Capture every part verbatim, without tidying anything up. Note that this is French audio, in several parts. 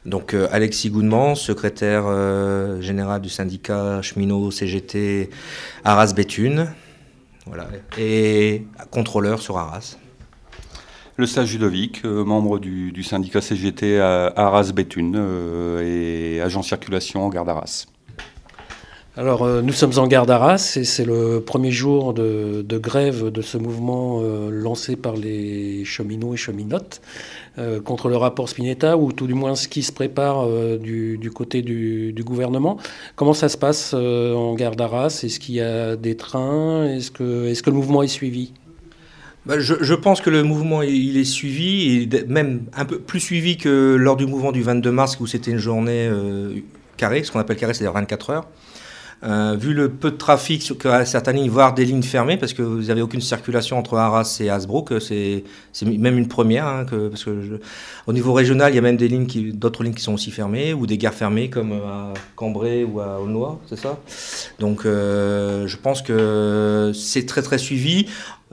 Donc euh, Alexis Goudemans, secrétaire euh, général du syndicat cheminot C G T Arras-Béthune, voilà, et contrôleur sur Arras. Le sage Ludovic, euh, membre du, du syndicat C G T à Arras-Béthune euh, et agent circulation en gare d'Arras. Alors, euh, nous sommes en gare d'Arras et c'est le premier jour de, de grève de ce mouvement euh, lancé par les cheminots et cheminotes euh, contre le rapport Spinetta, ou tout du moins ce qui se prépare euh, du, du côté du, du gouvernement. Comment ça se passe euh, en gare d'Arras? Est-ce qu'il y a des trains? Est-ce que, est-ce que le mouvement est suivi? Bah, je, je pense que le mouvement il est suivi, et même un peu plus suivi que lors du mouvement du vingt-deux mars où c'était une journée euh, carrée, ce qu'on appelle carré, c'est-à-dire vingt-quatre heures. Euh, vu le peu de trafic sur certaines lignes, voire des lignes fermées, parce que vous n'avez aucune circulation entre Arras et Hasbrook, c'est, c'est même une première, hein, que, parce que je, au niveau régional, il y a même des lignes qui, d'autres lignes qui sont aussi fermées, ou des gares fermées comme à Cambrai ou à Aulnoy, c'est ça. Donc euh, je pense que c'est très très suivi,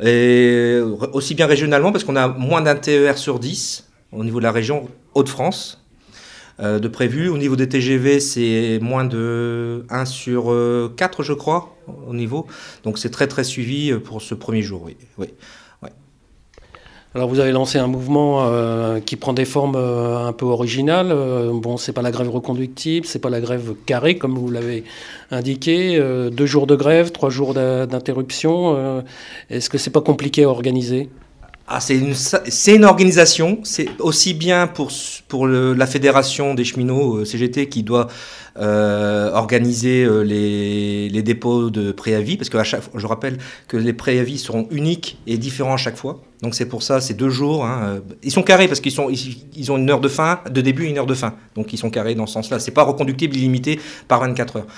et aussi bien régionalement, parce qu'on a moins d'un T E R sur dix au niveau de la région Hauts-de-France. Euh, de prévu. Au niveau des T G V, c'est moins de un sur quatre, je crois, au niveau. Donc c'est très très suivi pour ce premier jour, oui. oui. Ouais. Alors vous avez lancé un mouvement euh, qui prend des formes euh, un peu originales. Euh, bon, c'est pas la grève reconductible, c'est pas la grève carrée comme vous l'avez indiqué. Euh, deux jours de grève, trois jours d'interruption. Euh, est-ce que c'est pas compliqué à organiser ? Ah, c'est une, c'est une organisation, c'est aussi bien pour, pour le, la fédération des cheminots C G T qui doit euh, organiser euh, les, les dépôts de préavis, parce que à chaque, je rappelle que les préavis seront uniques et différents à chaque fois. Donc c'est pour ça, c'est deux jours. Hein. Ils sont carrés parce qu'ils sont, ils, ils ont une heure de fin, de début et une heure de fin. Donc ils sont carrés dans ce sens-là. C'est pas reconductible illimité par vingt-quatre heures.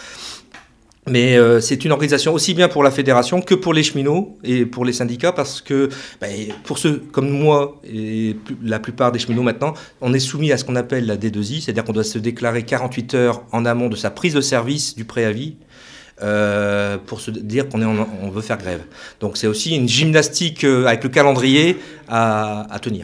Mais euh, c'est une organisation aussi bien pour la fédération que pour les cheminots et pour les syndicats, parce que bah, pour ceux comme moi et la plupart des cheminots maintenant, on est soumis à ce qu'on appelle la D deux I, c'est-à-dire qu'on doit se déclarer quarante-huit heures en amont de sa prise de service du préavis euh, pour se dire qu'on est en, on veut faire grève. Donc c'est aussi une gymnastique euh, avec le calendrier à, à tenir.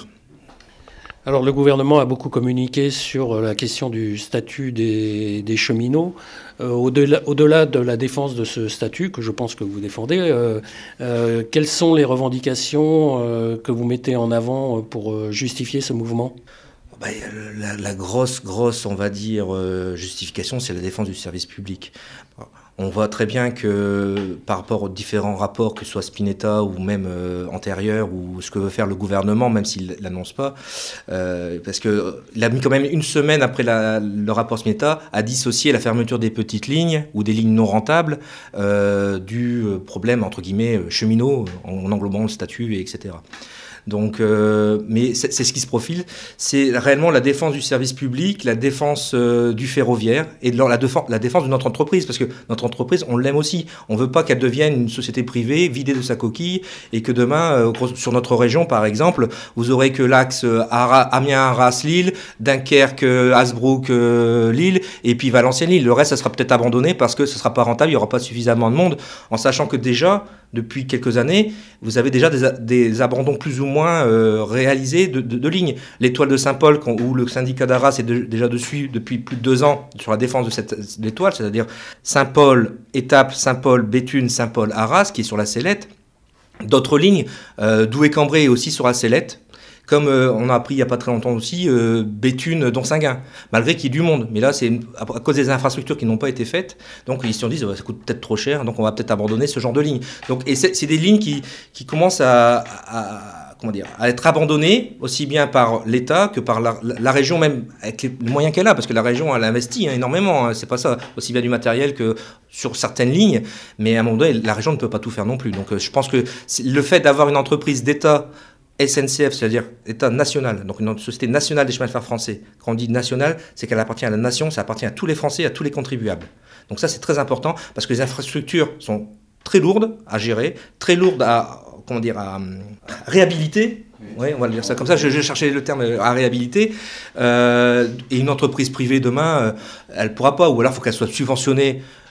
Alors le gouvernement a beaucoup communiqué sur la question du statut des, des cheminots. Euh, au-delà, au-delà de la défense de ce statut, que je pense que vous défendez, euh, euh, quelles sont les revendications euh, que vous mettez en avant pour justifier ce mouvement ? Bah, la, la grosse, grosse, on va dire, euh, justification, c'est la défense du service public. On voit très bien que par rapport aux différents rapports, que ce soit Spinetta ou même euh, antérieurs, ou ce que veut faire le gouvernement, même s'il ne l'annonce pas, euh, parce qu'il a mis quand même une semaine après la, le rapport Spinetta à dissocier la fermeture des petites lignes ou des lignes non rentables euh, du problème, entre guillemets, cheminot, en englobant le statut, et cetera. Donc, euh, mais c'est, c'est ce qui se profile, c'est réellement la défense du service public, la défense euh, du ferroviaire et de leur, la, défense, la défense de notre entreprise, parce que notre entreprise, on l'aime aussi. On ne veut pas qu'elle devienne une société privée vidée de sa coquille et que demain, euh, sur notre région, par exemple, vous aurez que l'axe Amiens-Arras-Lille, Dunkerque-Hasbrook-Lille et puis Valenciennes-Lille. Le reste, ça sera peut-être abandonné parce que ce ne sera pas rentable, il n'y aura pas suffisamment de monde, en sachant que déjà, depuis quelques années, vous avez déjà des, des abandons plus ou moins euh, réalisés de, de, de lignes. L'étoile de Saint-Paul, où le syndicat d'Arras est de, déjà dessus depuis plus de deux ans sur la défense de cette de l'étoile, c'est-à-dire Saint-Paul, étape Saint-Paul, Béthune, Saint-Paul, Arras, qui est sur la sellette. D'autres lignes, euh, Douai-Cambrai est aussi sur la sellette. Comme euh, on a appris il n'y a pas très longtemps aussi, euh, Béthune, Donsinguin, malgré qu'il y ait du monde. Mais là, c'est une, à cause des infrastructures qui n'ont pas été faites. Donc, ils se sont dit, ça coûte peut-être trop cher, donc on va peut-être abandonner ce genre de ligne. Donc, et c'est, c'est des lignes qui, qui commencent à, à, comment dire, à être abandonnées, aussi bien par l'État que par la, la, la région, même avec les moyens qu'elle a, parce que la région, elle investit hein, énormément. Hein, c'est pas ça, aussi bien du matériel que sur certaines lignes. Mais à un moment donné, la région ne peut pas tout faire non plus. Donc, euh, je pense que le fait d'avoir une entreprise d'État S N C F, c'est-à-dire État national, donc une société nationale des chemins de fer français. Quand on dit nationale, c'est qu'elle appartient à la nation, ça appartient à tous les Français, à tous les contribuables. Donc ça, c'est très important parce que les infrastructures sont très lourdes à gérer, très lourdes à, comment dire, à, à réhabiliter. Oui, on va le dire ça comme ça. Je, je cherchais le terme à réhabiliter. Euh, et une entreprise privée demain, euh, elle ne pourra pas, ou alors il faut qu'elle soit subventionnée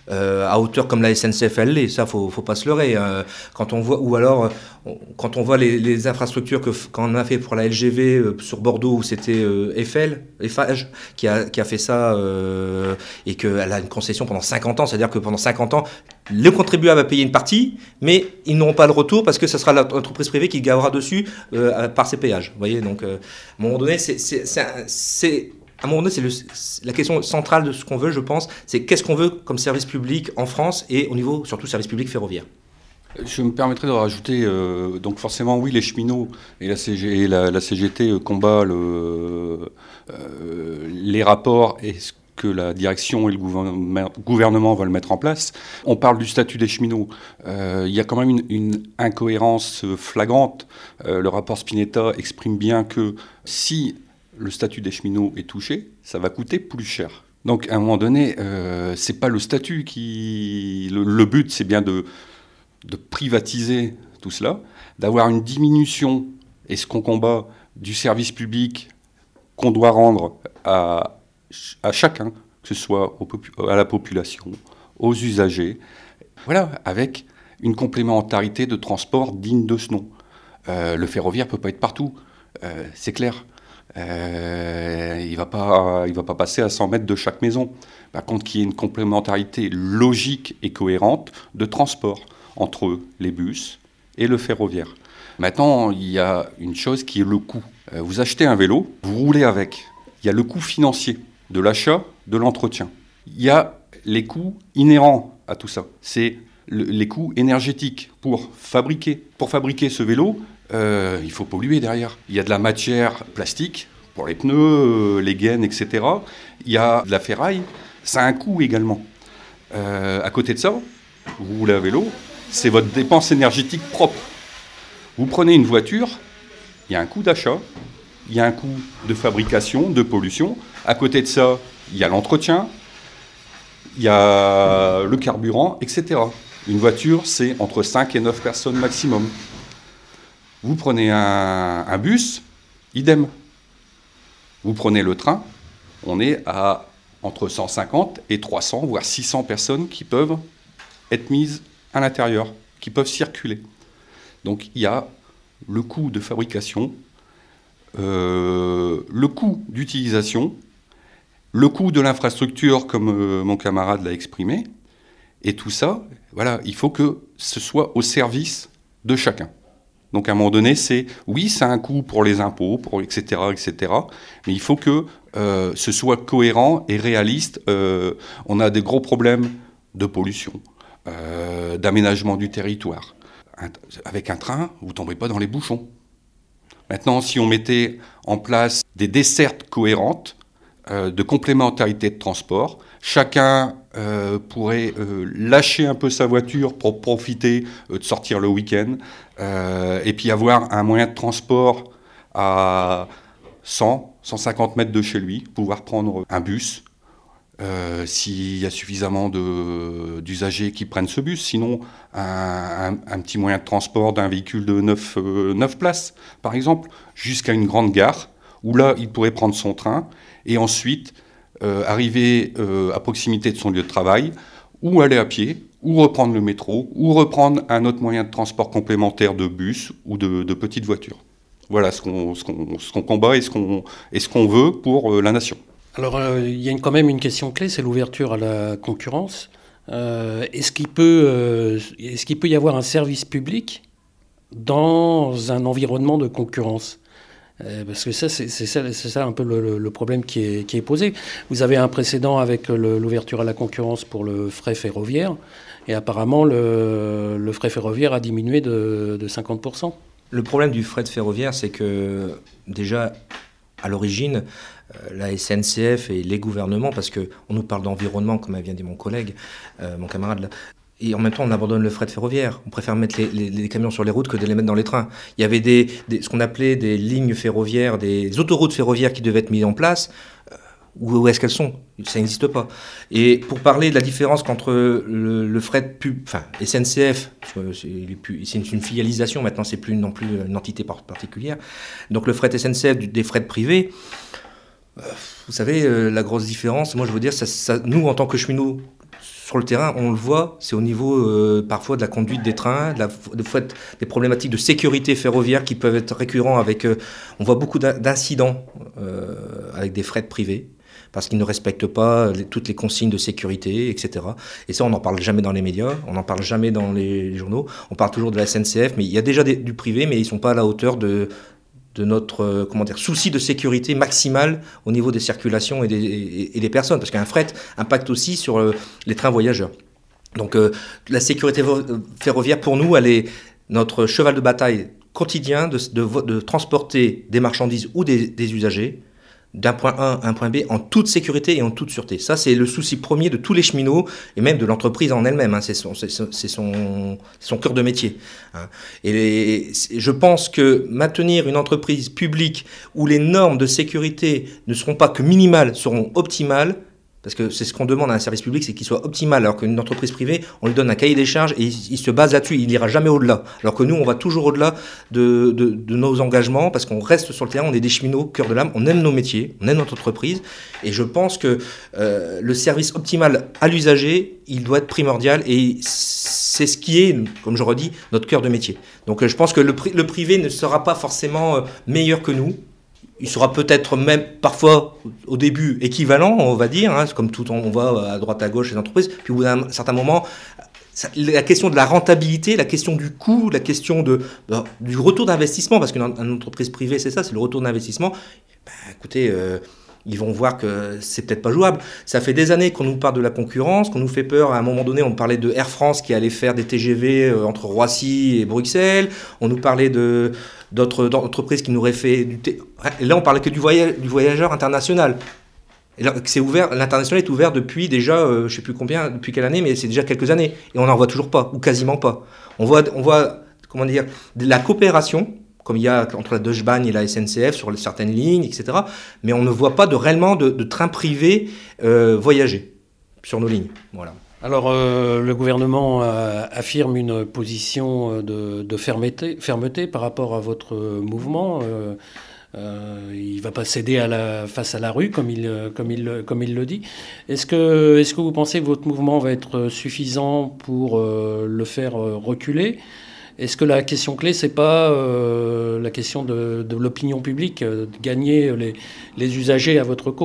euh, à hauteur comme la S N C F elle l'est, ça faut, faut pas se leurrer. Euh, quand on voit, ou alors on, quand on voit les, les infrastructures que qu'on a fait pour la L G V euh, sur Bordeaux où c'était euh, Eiffel, Eiffage qui a, qui a fait ça euh, et qu'elle a une concession pendant cinquante ans, c'est-à-dire que pendant cinquante ans le contribuable va payer une partie, mais ils n'auront pas le retour parce que ce sera l'entreprise privée qui gavera dessus euh, par ses péages. Vous voyez, donc euh, à un moment donné, c'est, c'est, c'est, c'est à un moment donné, c'est, le, c'est la question centrale de ce qu'on veut, je pense, c'est qu'est-ce qu'on veut comme service public en France et au niveau, surtout, service public ferroviaire. Je me permettrais de rajouter, euh, donc forcément, oui, les cheminots et la, C G, et la, la C G T euh, combat le, euh, les rapports et ce que la direction et le gouvernement, gouvernement veulent mettre en place. On parle du statut des cheminots. Euh, il y a quand même une, une incohérence flagrante. Euh, le rapport Spinetta exprime bien que si le statut des cheminots est touché, ça va coûter plus cher. Donc, à un moment donné, euh, c'est pas le statut qui... Le, le but, c'est bien de, de privatiser tout cela, d'avoir une diminution, et ce qu'on combat, du service public qu'on doit rendre à, à chacun, que ce soit au, à la population, aux usagers, voilà, avec une complémentarité de transport digne de ce nom. Euh, le ferroviaire ne peut pas être partout, euh, c'est clair. Euh, il ne va pas, il va pas passer à cent mètres de chaque maison. Par contre, qu'il y ait une complémentarité logique et cohérente de transport entre les bus et le ferroviaire. Maintenant, il y a une chose qui est le coût. Euh, vous achetez un vélo, vous roulez avec. Il y a le coût financier de l'achat, de l'entretien. Il y a les coûts inhérents à tout ça. C'est le, les coûts énergétiques pour fabriquer. Pour fabriquer ce vélo, Euh, il faut polluer derrière. Il y a de la matière plastique pour les pneus, euh, les gaines, et cetera. Il y a de la ferraille. Ça a un coût également. Euh, à côté de ça, vous roulez à vélo, c'est votre dépense énergétique propre. Vous prenez une voiture, il y a un coût d'achat, il y a un coût de fabrication, de pollution. À côté de ça, il y a l'entretien, il y a le carburant, et cetera. Une voiture, c'est entre cinq et neuf personnes maximum. Vous prenez un, un bus, idem. Vous prenez le train, on est à entre cent cinquante et trois cents, voire six cents personnes qui peuvent être mises à l'intérieur, qui peuvent circuler. Donc il y a le coût de fabrication, euh, le coût d'utilisation, le coût de l'infrastructure, comme euh, mon camarade l'a exprimé, et tout ça, voilà, il faut que ce soit au service de chacun. Donc à un moment donné, c'est oui, c'est un coût pour les impôts, pour et cetera, et cetera. Mais il faut que euh, ce soit cohérent et réaliste. Euh, on a des gros problèmes de pollution, euh, d'aménagement du territoire. Un, avec un train, vous ne tombez pas dans les bouchons. Maintenant, si on mettait en place des dessertes cohérentes, euh, de complémentarité de transport, chacun euh, pourrait euh, lâcher un peu sa voiture pour profiter euh, de sortir le week-end, euh, et puis avoir un moyen de transport à cent, cent cinquante mètres de chez lui, pouvoir prendre un bus, euh, s'il y a suffisamment de, d'usagers qui prennent ce bus, sinon un, un, un petit moyen de transport d'un véhicule de neuf places, par exemple, jusqu'à une grande gare, où là, il pourrait prendre son train, et ensuite euh, arriver euh, à proximité de son lieu de travail, ou aller à pied, ou reprendre le métro, ou reprendre un autre moyen de transport complémentaire de bus ou de, de petites voitures. Voilà ce qu'on, ce qu'on, ce qu'on combat et ce qu'on, et ce qu'on veut pour euh, la nation. Alors, euh, il y a une, quand même une question clé, c'est l'ouverture à la concurrence. Euh, est-ce qu'il peut, euh, est-ce qu'il peut y avoir un service public dans un environnement de concurrence ? euh, Parce que ça, c'est, c'est, ça, c'est ça un peu le, le problème qui est, qui est posé. Vous avez un précédent avec le, l'ouverture à la concurrence pour le fret ferroviaire, et apparemment, le, le fret ferroviaire a diminué de, de cinquante pour cent. Le problème du fret ferroviaire, c'est que déjà, à l'origine, euh, la S N C F et les gouvernements, parce qu'on nous parle d'environnement, comme vient de dire mon collègue, euh, mon camarade là, et en même temps on abandonne le fret ferroviaire. On préfère mettre les, les, les camions sur les routes que de les mettre dans les trains. Il y avait des, des, ce qu'on appelait des lignes ferroviaires, des autoroutes ferroviaires qui devaient être mises en place. Euh, où, où est-ce qu'elles sont ? Ça n'existe pas. Et pour parler de la différence entre le, le fret pub, enfin S N C F, c'est, c'est une, une filialisation maintenant, c'est plus non plus une entité particulière. Donc le fret S N C F des frais privés. Vous savez, euh, la grosse différence, moi je veux dire, ça, ça, nous en tant que cheminots, sur le terrain, on le voit, c'est au niveau euh, parfois de la conduite des trains, de la, de fait, des problématiques de sécurité ferroviaire qui peuvent être récurrents avec... Euh, on voit beaucoup d'incidents euh, avec des fret privés, parce qu'ils ne respectent pas les, toutes les consignes de sécurité, et cetera. Et ça, on n'en parle jamais dans les médias, on n'en parle jamais dans les, les journaux. On parle toujours de la S N C F, mais il y a déjà des, du privé, mais ils ne sont pas à la hauteur de... de notre euh, comment dire, souci de sécurité maximale au niveau des circulations et des, et, et des personnes, parce qu'un fret impacte aussi sur euh, les trains voyageurs. Donc euh, la sécurité ferroviaire, pour nous, elle est notre cheval de bataille quotidien de, de, de transporter des marchandises ou des, des usagers d'un point A à un point B en toute sécurité et en toute sûreté. Ça, c'est le souci premier de tous les cheminots et même de l'entreprise en elle-même. Hein. C'est son, c'est son, c'est son, son cœur de métier. Hein. Et les, je pense que maintenir une entreprise publique où les normes de sécurité ne seront pas que minimales, seront optimales, parce que c'est ce qu'on demande à un service public, c'est qu'il soit optimal, alors qu'une entreprise privée, on lui donne un cahier des charges et il, il se base là-dessus, il n'ira jamais au-delà. Alors que nous, on va toujours au-delà de, de, de nos engagements, parce qu'on reste sur le terrain, on est des cheminots, cœur de l'âme, on aime nos métiers, on aime notre entreprise, et je pense que euh, le service optimal à l'usager, il doit être primordial, et c'est ce qui est, comme je redis, notre cœur de métier. Donc euh, je pense que le, le privé ne sera pas forcément euh, meilleur que nous. Il sera peut-être même parfois au début équivalent, on va dire, hein, comme tout on va à droite à gauche les entreprises. Puis au bout d'un certain moment, ça, la question de la rentabilité, la question du coût, la question de, de, du retour d'investissement, parce qu'une entreprise privée, c'est ça, c'est le retour d'investissement. Ben, écoutez, euh, ils vont voir que c'est peut-être pas jouable. Ça fait des années qu'on nous parle de la concurrence, qu'on nous fait peur. À un moment donné, on parlait de Air France qui allait faire des T G V entre Roissy et Bruxelles. On nous parlait de d'autres entreprises qui nous auraient fait du... T... Et là, on parlait que du, voyage, du voyageur international. Et là, c'est ouvert, l'international est ouvert depuis déjà, euh, je ne sais plus combien, depuis quelle année, mais c'est déjà quelques années. Et on n'en voit toujours pas, ou quasiment pas. On voit, on voit comment dire, de la coopération, comme il y a entre la Deutsche Bahn et la S N C F sur certaines lignes, et cetera. Mais on ne voit pas de, réellement de, de trains privés euh, voyager sur nos lignes. Voilà. Alors, euh, le gouvernement euh, affirme une position de, de fermeté, fermeté par rapport à votre mouvement. Euh, euh, il ne va pas céder à la, face à la rue, comme il, comme il, comme il le dit. Est-ce que, est-ce que vous pensez que votre mouvement va être suffisant pour euh, le faire reculer ? Est-ce que la question clé, c'est pas euh, la question de, de l'opinion publique, de gagner les, les usagers à votre cause ?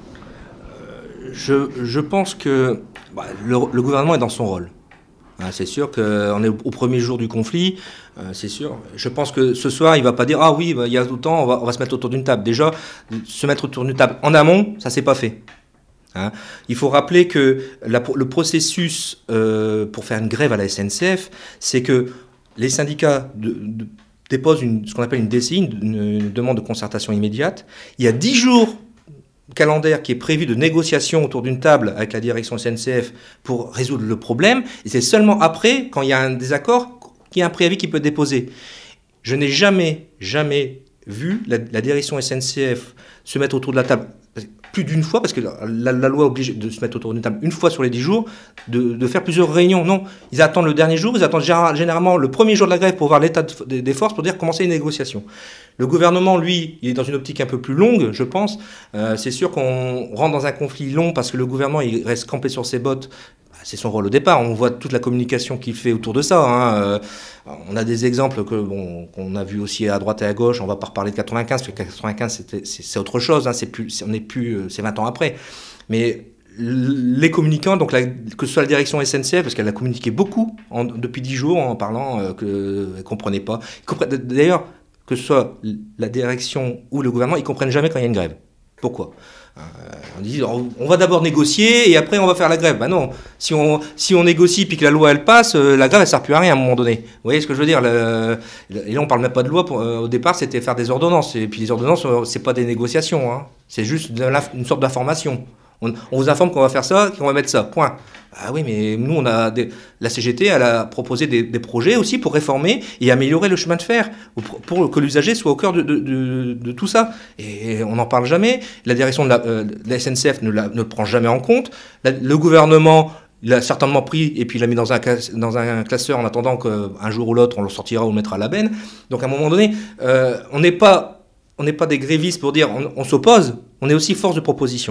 euh, je, je pense que bah, le, le gouvernement est dans son rôle. Hein, c'est sûr qu'on est au premier jour du conflit, euh, c'est sûr. Je pense que ce soir, il ne va pas dire « Ah oui, bah, il y a autant, on va, on va se mettre autour d'une table ». Déjà, se mettre autour d'une table en amont, ça ne s'est pas fait. Hein. Il faut rappeler que la, le processus euh, pour faire une grève à la S N C F, c'est que les syndicats de, de, déposent une, ce qu'on appelle une D C I, une, une demande de concertation immédiate. Il y a dix jours calendaire qui est prévu de négociation autour d'une table avec la direction S N C F pour résoudre le problème. Et c'est seulement après, quand il y a un désaccord, qu'il y a un préavis qui peut être déposé. Je n'ai jamais, jamais vu la, la direction S N C F se mettre autour de la table plus d'une fois, parce que la, la loi oblige de se mettre autour d'une table une fois sur les dix jours, de, de faire plusieurs réunions. Non, ils attendent le dernier jour, ils attendent généralement le premier jour de la grève pour voir l'état de, des forces, pour dire commencer les négociations. Le gouvernement, lui, il est dans une optique un peu plus longue, je pense. Euh, c'est sûr qu'on rentre dans un conflit long parce que le gouvernement, il reste campé sur ses bottes. C'est son rôle au départ. On voit toute la communication qu'il fait autour de ça. Hein. Euh, on a des exemples que, bon, qu'on a vu aussi à droite et à gauche. On ne va pas reparler de quatre-vingt-quinze, parce que quatre-vingt-quinze, c'était, c'est, c'est autre chose. Hein. C'est plus, c'est, on n'est plus, c'est vingt ans après. Mais les communicants, donc la, que ce soit la direction S N C F, parce qu'elle a communiqué beaucoup en, depuis dix jours en parlant euh, qu'elle ne comprenait pas. D'ailleurs, que ce soit la direction ou le gouvernement, ils ne comprennent jamais quand il y a une grève. Pourquoi ? Euh, on dit on va d'abord négocier et après on va faire la grève. Ben non, si on, si on négocie puis que la loi elle passe, euh, la grève elle sert plus à rien à un moment donné. Vous voyez ce que je veux dire ? le, Et là on parle même pas de loi. Pour, euh, au départ c'était faire des ordonnances. Et puis les ordonnances euh, c'est pas des négociations. Hein. C'est juste de la, une sorte d'information. On, on vous informe qu'on va faire ça, qu'on va mettre ça. Point. Ah oui, mais nous, on a des, la C G T, elle a proposé des, des projets aussi pour réformer et améliorer le chemin de fer, pour, pour que l'usager soit au cœur de, de, de, de tout ça. Et on n'en parle jamais. La direction de la, euh, de la S N C F ne, la, ne prend jamais en compte. La, le gouvernement l'a certainement pris et puis il l'a mis dans un, dans un classeur en attendant qu'un jour ou l'autre, on le sortira ou le mettra à la benne. Donc à un moment donné, euh, on n'est pas, on n'est pas des grévistes pour dire on, on s'oppose, on est aussi force de proposition.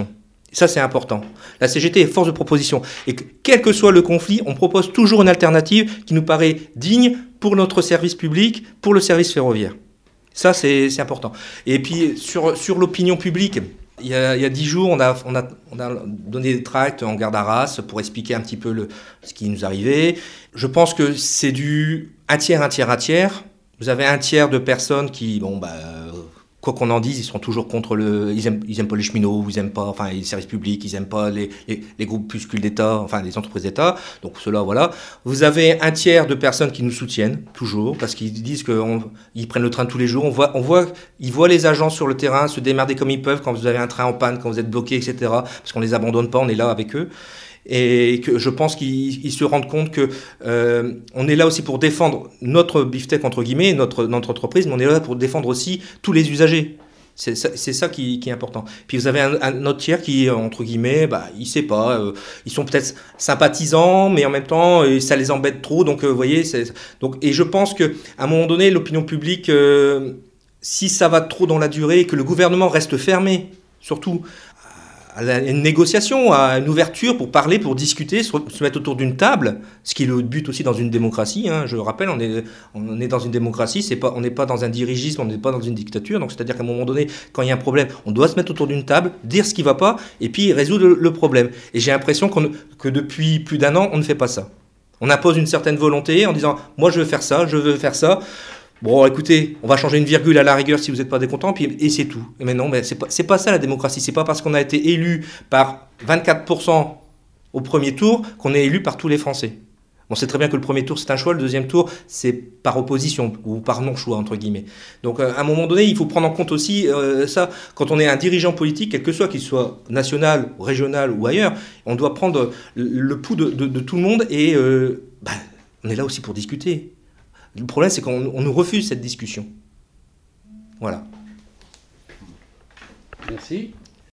Ça, c'est important. La C G T est force de proposition. Et que, quel que soit le conflit, on propose toujours une alternative qui nous paraît digne pour notre service public, pour le service ferroviaire. Ça, c'est, c'est important. Et puis, sur, sur l'opinion publique, il y a, il y a dix jours, on a, on, a, on a donné des tracts en gare d'Arras pour expliquer un petit peu le, ce qui nous arrivait. Je pense que c'est du un tiers, un tiers, un tiers. Vous avez un tiers de personnes qui, bon, bah... quoi qu'on en dise, ils sont toujours contre le... Ils aiment, ils aiment pas les cheminots, ils aiment pas enfin, les services publics, ils aiment pas les, les, les groupuscules d'État, enfin les entreprises d'État. Donc cela, voilà. Vous avez un tiers de personnes qui nous soutiennent, toujours, parce qu'ils disent qu'ils prennent le train tous les jours. On voit, on voit, ils voient les agents sur le terrain se démerder comme ils peuvent quand vous avez un train en panne, quand vous êtes bloqué, et cetera. Parce qu'on les abandonne pas, on est là avec eux. Et que je pense qu'ils ils se rendent compte que euh, on est là aussi pour défendre notre beefsteak entre guillemets, notre, notre entreprise, mais on est là pour défendre aussi tous les usagers. C'est ça, c'est ça qui, qui est important. Puis vous avez un, un autre tiers qui, entre guillemets, bah, il sait pas, euh, ils sont peut-être sympathisants, mais en même temps, euh, ça les embête trop. Donc, euh, vous voyez, c'est, donc, et je pense que à un moment donné, l'opinion publique, euh, si ça va trop dans la durée, et que le gouvernement reste fermé, surtout à une négociation, à une ouverture pour parler, pour discuter, se mettre autour d'une table, ce qui est le but aussi dans une démocratie. Hein. Je rappelle, on est, on est dans une démocratie, c'est pas, on n'est pas dans un dirigisme, on n'est pas dans une dictature. Donc c'est-à-dire qu'à un moment donné, quand il y a un problème, on doit se mettre autour d'une table, dire ce qui ne va pas, et puis résoudre le, le problème. Et j'ai l'impression qu'on, que depuis plus d'un an, on ne fait pas ça. On impose une certaine volonté en disant « moi je veux faire ça, je veux faire ça ». Bon, écoutez, on va changer une virgule à la rigueur si vous n'êtes pas décontent, puis, et c'est tout. Mais non, mais c'est pas, c'est pas ça la démocratie. C'est pas parce qu'on a été élu par vingt-quatre pour cent au premier tour qu'on est élu par tous les Français. On sait très bien que le premier tour, c'est un choix, le deuxième tour, c'est par opposition, ou par non-choix, entre guillemets. Donc, à un moment donné, il faut prendre en compte aussi euh, ça. Quand on est un dirigeant politique, quel que soit, qu'il soit national, régional ou ailleurs, on doit prendre le, le pouls de, de, de tout le monde, et euh, bah, on est là aussi pour discuter. Le problème, c'est qu'on on nous refuse cette discussion. Voilà. Merci.